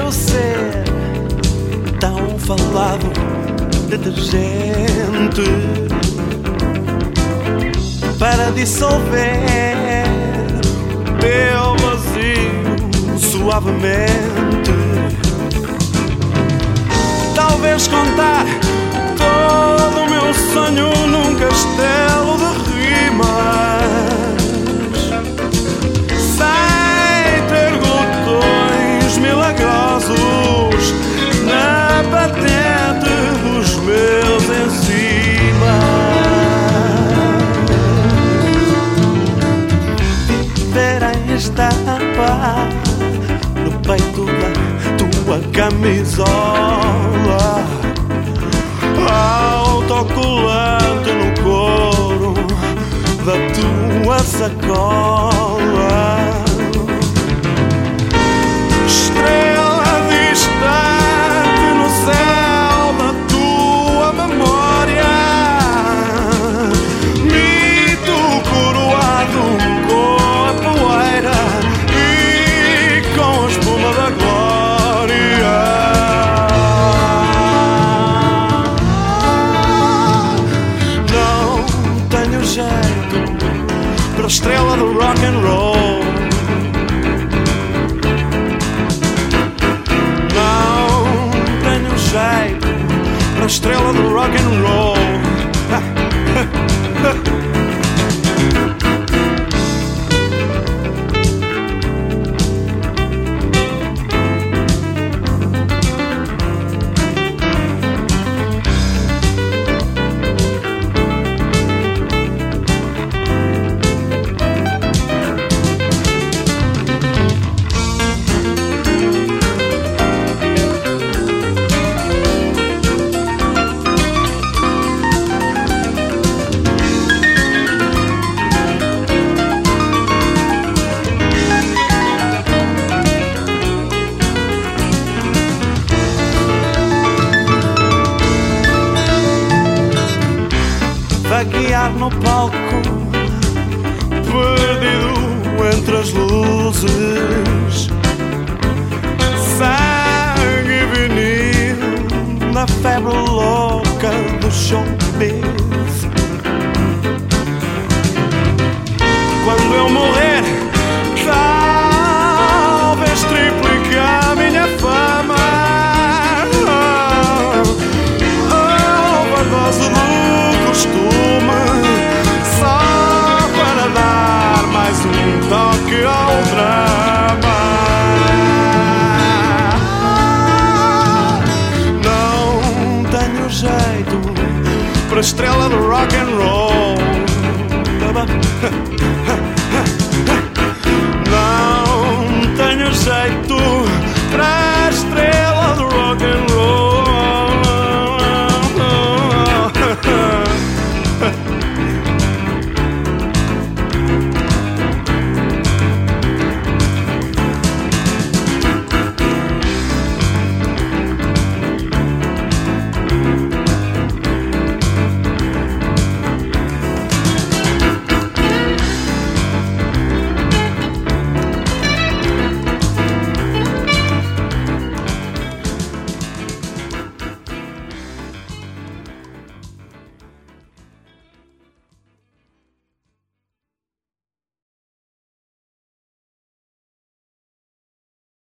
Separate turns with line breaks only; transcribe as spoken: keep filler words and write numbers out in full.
quero ser tão falado detergente para dissolver teu vazio suavemente. Talvez contar todo o meu sonho num castelo de rimas, sem ter glutões milagrosos na patente dos meus enzimas. Viver em estampa no peito da tua camisola, autocolante no couro da tua sacola. Estrela distante no céu da tua memória, mito coroado com a poeira e com a espuma da glória. Não tenho jeito para a estrela do rock and roll. Para a estrela do rock and roll. Vaguear no palco, perdido entre as luzes, sangue e vinil na febre louca do showbiz. Quando eu morrer, talvez triplique a minha fama. Overdose do costume, só para dar mais um toque ao drama. Não tenho jeito para estrela